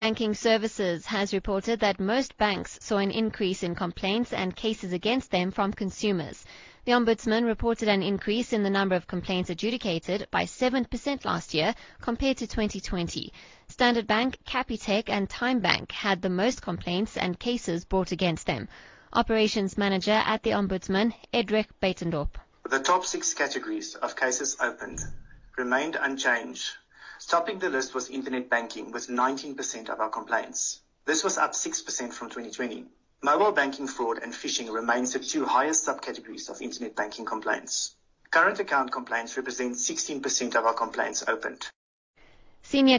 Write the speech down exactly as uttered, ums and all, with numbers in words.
Banking Services has reported that most banks saw an increase in complaints and cases against them from consumers. The Ombudsman reported an increase in the number of complaints adjudicated by seven percent last year compared to twenty twenty. Standard Bank, Capitec and TimeBank had the most complaints and cases brought against them. Operations Manager at the Ombudsman, Edric Beitendorp. The top six categories of cases opened remained unchanged. Topping the list was internet banking with nineteen percent of our complaints. This was up six percent from twenty twenty. Mobile banking fraud and phishing remains the two highest subcategories of internet banking complaints. Current account complaints represent sixteen percent of our complaints opened. Senior